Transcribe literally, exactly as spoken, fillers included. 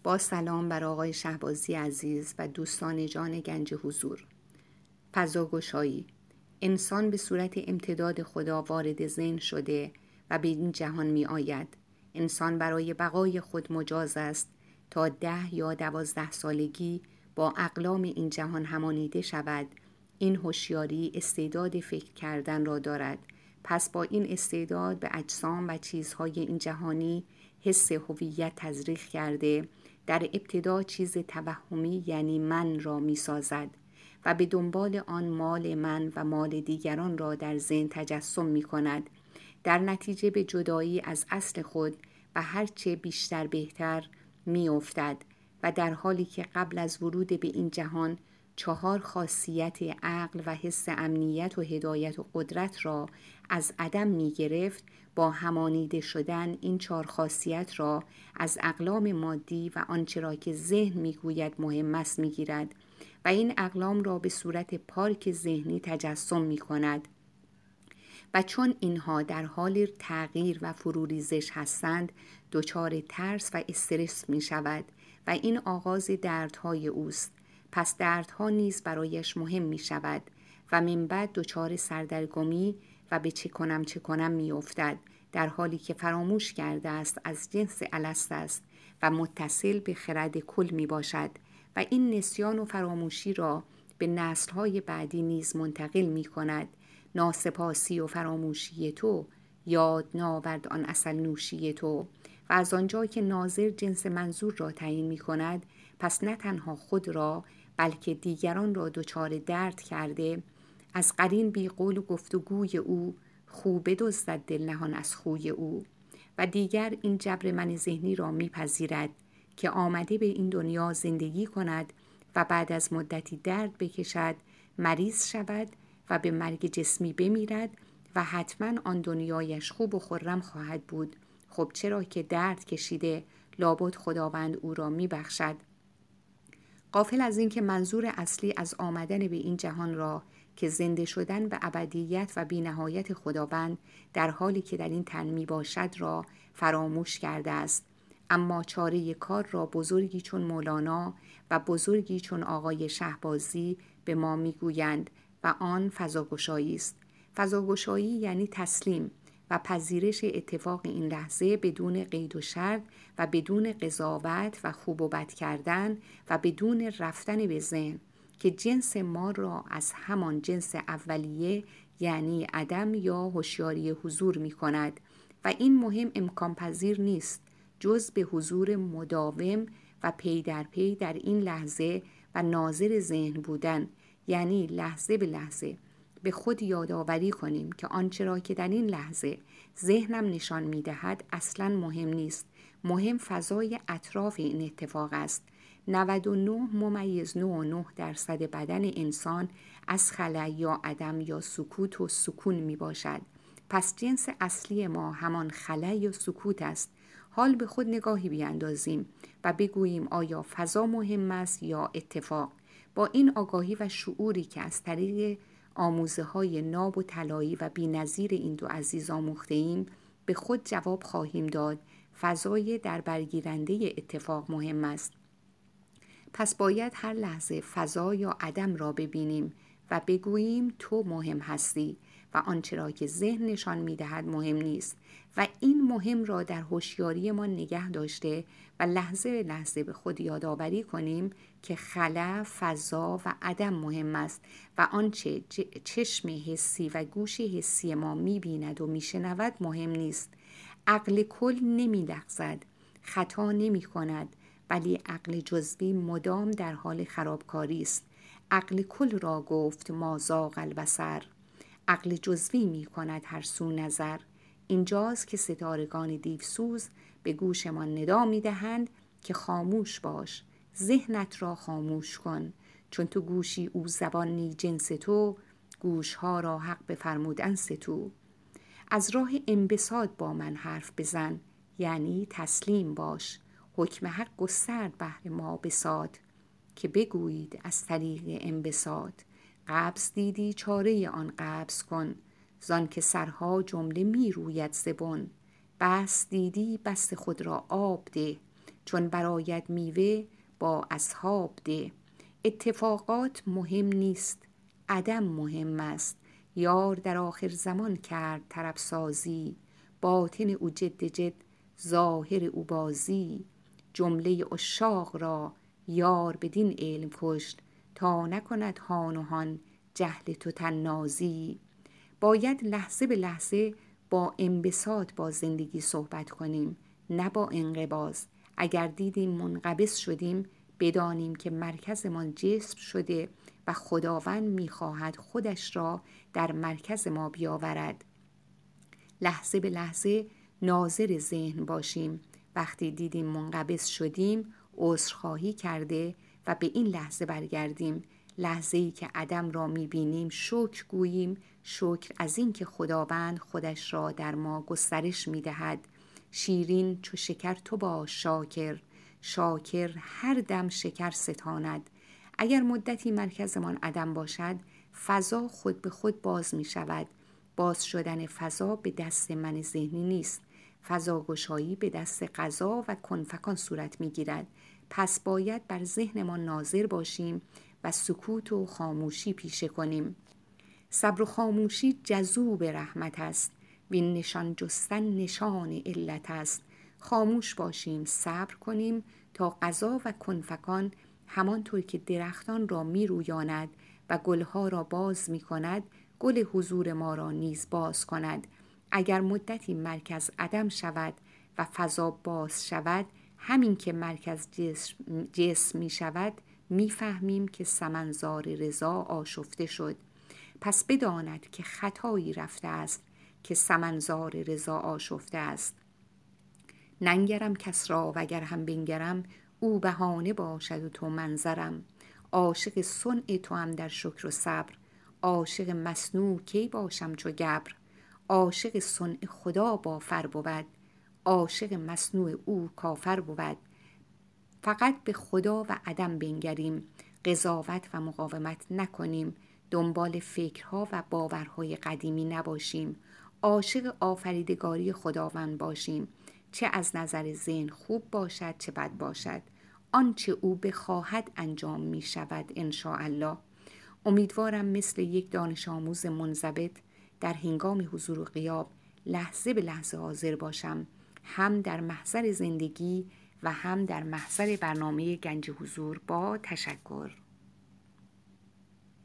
با سلام بر آقای شهبازی عزیز و دوستان جان گنج حضور. فضاگشایی، انسان به صورت امتداد خدا وارد ذهن شده و به این جهان می آید. انسان برای بقای خود مجاز است تا ده یا دوازده سالگی با اقلام این جهان همانیده شود. این هوشیاری استعداد فکر کردن را دارد. پس با این استعداد به اجسام و چیزهای این جهانی حس هویت تزریق کرده، در ابتدا چیز توهمی یعنی من را می سازد و به دنبال آن مال من و مال دیگران را در ذهن تجسم می کند. در نتیجه به جدایی از اصل خود و هرچه بیشتر بهتر می افتد و در حالی که قبل از ورود به این جهان چهار خاصیت عقل و حس امنیت و هدایت و قدرت را از عدم می گرفت، با همانیده شدن این چهار خاصیت را از اقلام مادی و آنچه را که ذهن می گوید مهم است می گیرد و این اقلام را به صورت پارک ذهنی تجسم می کند. و چون اینها در حال تغییر و فروریزش هستند، دچار ترس و استرس می شود و این آغاز دردهای اوست. پس دردها نیز برایش مهم می شود و من بعد دچار سردرگمی و به چه کنم چه کنم می افتد، در حالی که فراموش کرده است از جنس الست است و متصل به خرد کل می باشد و این نسیان و فراموشی را به نسل‌های بعدی نیز منتقل می کند. ناسپاسی و فراموشی تو یاد ناورد آن عسل نوشی تو. و از آنجا که ناظر جنس منظور را تعیین می کند، پس نه تنها خود را بلکه دیگران را دچار درد کرده، از قرین بی قول و گفتگوی او خوب دزدد دل نهان از خوی او. و دیگر این جبر من ذهنی را میپذیرد که آمده به این دنیا زندگی کند و بعد از مدتی درد بکشد، مریض شود و به مرگ جسمی بمیرد و حتما آن دنیایش خوب و خرم خواهد بود. خب چرا که درد کشیده، لابد خداوند او را میبخشد. غافل از این که منظور اصلی از آمدن به این جهان را که زنده شدن به ابدیت و بی نهایت خداوند در حالی که در این تن می باشد را فراموش کرده است. اما چاره کار را بزرگی چون مولانا و بزرگی چون آقای شهبازی به ما می گویند و آن فضاگشایی است. فضاگشایی یعنی تسلیم و پذیرش اتفاق این لحظه بدون قید و شرط و بدون قضاوت و خوب و بد کردن و بدون رفتن به ذهن که جنس ما را از همان جنس اولیه یعنی عدم یا هوشیاری حضور می کند و این مهم امکان پذیر نیست جز به حضور مداوم و پی در پی در این لحظه و ناظر ذهن بودن، یعنی لحظه به لحظه به خود یادآوری کنیم که آنچه را که در این لحظه ذهنم نشان می دهد اصلا مهم نیست. مهم فضای اطراف این اتفاق است. نود و نه ممیز نه و نه درصد بدن انسان از خلا یا عدم یا سکوت و سکون می باشد. پس جنس اصلی ما همان خلا یا سکوت است. حال به خود نگاهی بیاندازیم و بگوییم آیا فضا مهم است یا اتفاق. با این آگاهی و شعوری که از طریق آموزه های ناب و طلایی و بی نظیر این دو عزیز آموخته ایم، به خود جواب خواهیم داد فضای در برگیرنده اتفاق مهم است. پس باید هر لحظه فضا یا عدم را ببینیم و بگوییم تو مهم هستی و آنچه را که ذهن نشان می‌دهد مهم نیست و این مهم را در هوشیاری ما نگه داشته و لحظه به لحظه به خود یادآوری کنیم که خلا، فضا و عدم مهم است و آنچه چشم حسی و گوش حسی ما می‌بیند و می‌شنود مهم نیست. عقل کل نمی‌لغزد، خطا نمی‌کند، ولی عقل جزوی مدام در حال خرابکاری است. عقل کل را گفت ما زاغ البصر، عقل جزوی می کند هر سو نظر. اینجاست که ستارگان دیوسوز به گوشمان ندا می دهند که خاموش باش، ذهنت را خاموش کن، چون تو گوشی او زبان نی جنس تو، گوشها را حق بفرمودن ستو. از راه انبساط با من حرف بزن، یعنی تسلیم باش، حکم حق گسترد بهر ما بساط، که بگویید از طریق انبساط. قبض دیدی چاره آن قبض کن، زان که سرها جمله می روید زبون. بست دیدی بست خود را آب ده، چون برآید میوه با اصحاب ده. اتفاقات مهم نیست، عدم مهم است. یار در آخر زمان کرد طرب سازی، باطن او جد جد ظاهر او بازی. جمله عشاق را یار بدین علم کشت، تا نکند هان و هان جهل تو طنازی. باید لحظه به لحظه با انبساط با زندگی صحبت کنیم، نه با انقباض. اگر دیدیم منقبض شدیم، بدانیم که مرکزمان جسم شده و خداوند می‌خواهد خودش را در مرکز ما بیاورد. لحظه به لحظه ناظر ذهن باشیم. وقتی دیدیم منقبض شدیم، عذرخواهی کرده و به این لحظه برگردیم. لحظه‌ای که عدم را می‌بینیم شکر گوییم، شکر از این که خداوند خودش را در ما گسترش می‌دهد. شیرین چو شکر تو باش شاکر، شاکر هر دم شکر ستاند. اگر مدتی مرکزمان عدم باشد، فضا خود به خود باز می‌شود. باز شدن فضا به دست من ذهنی نیست. فضا گشایی به دست قضا و کنفکان صورت می‌گیرد. پس باید بر ذهنمان ناظر باشیم و سکوت و خاموشی پیشه کنیم. صبر و خاموشی جذوب رحمت است، وین نشان جستن نشان علت است. خاموش باشیم، صبر کنیم تا قضا و کنفکان همانطور که درختان را می رویاند و گلها را باز می کند، گل حضور ما را نیز باز کند. اگر مدتی مرکز عدم شود و فضا باز شود، همین که مرکز جسم, جسم می شود، می فهمیم که سمنزار رضا آشفته شد. پس بداند که خطایی رفته است که سمنزار رضا آشفته است. ننگرم کس را وگر هم بنگرم، او بهانه باشد و تو منظرم. عاشق صنع تو هم در شکر و صبر، عاشق مصنوع کی باشم چو گبر. عاشق صنع خدا بافر بود، عاشق مصنوع او کافر بود. فقط به خدا و عدم بنگریم، قضاوت و مقاومت نکنیم، دنبال فکرها و باورهای قدیمی نباشیم. عاشق آفریدگاری خداوند باشیم، چه از نظر ذهن خوب باشد چه بد باشد. آنچه او بخواهد انجام می شود انشاءالله. امیدوارم مثل یک دانش آموز منضبط در هنگام حضور و غیاب لحظه به لحظه حاضر باشم، هم در محضر زندگی و هم در محضر برنامه گنج حضور. با تشکر.